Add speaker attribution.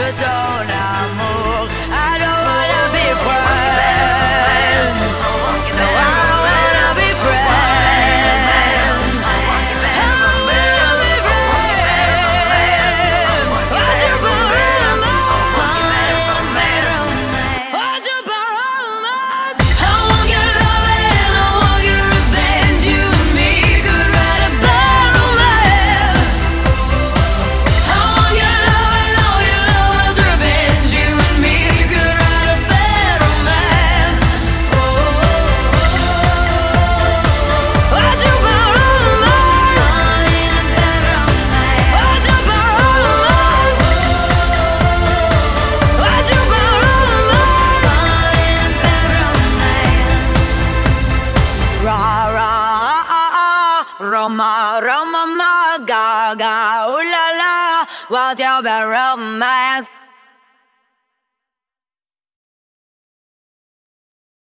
Speaker 1: de ton amour. I don't wanna be friends. No, I don't wanna be friends. I wanna be friends. What you borrow What you borrow I want your love and I want your revenge. You and me could write a bad romance. I want your love and all your love's revenge. You and me could write a bad romance. What you borrow What you borrow What you Ra ra Roma Roma ma ga ga ooh la la, what's your bad romance?